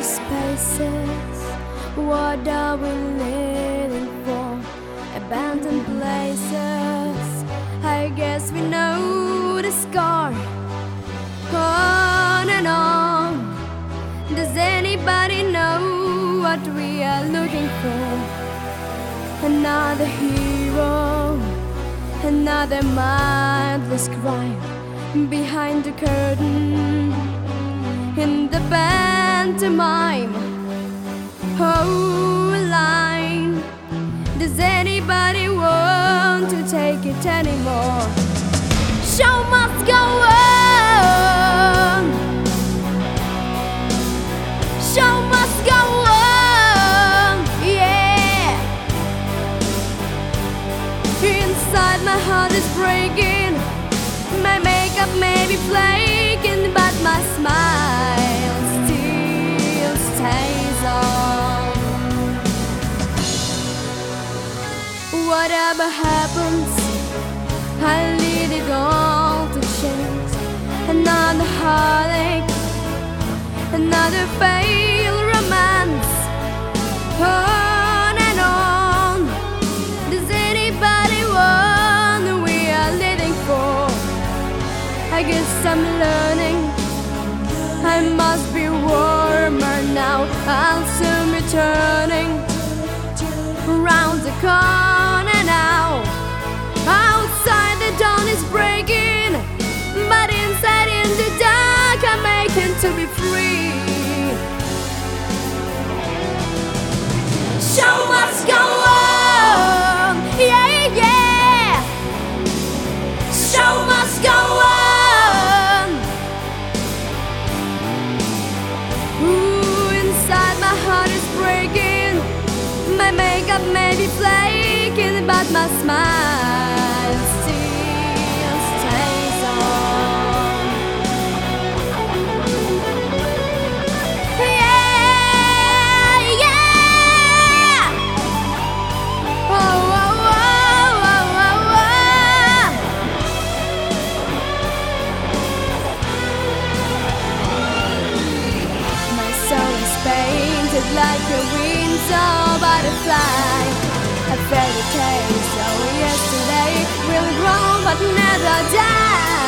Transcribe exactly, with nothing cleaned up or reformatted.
empty spaces. What are we living for? Abandoned places. I guess we know the score. On and on. Does anybody know what we are looking for? Another hero, another mindless crime behind the curtain in the pantomime. Oh, line. Does anybody want to take it anymore? Show must go on. Show must go on. Yeah. Inside my heart is breaking. My makeup may be flaking, but my smile still stays on. Whatever happens, I leave it all to chance. Another heartache, another failed romance. On and on. Does anybody want what we are living for? I guess I'm learning I must be warmer now. I'll soon be turning around the corner now. Outside the dawn is breaking, but inside in the dark I'm aching to be free. Show must go on. Yeah, yeah. Show must go on. Ooh, inside my heart is breaking. My makeup may be flaking, but my smile still stays on. Yeah, yeah. Oh, oh, oh, oh, oh, oh. My soul is painted like a window butterfly, a fairy tale. So yesterday will grow but never die.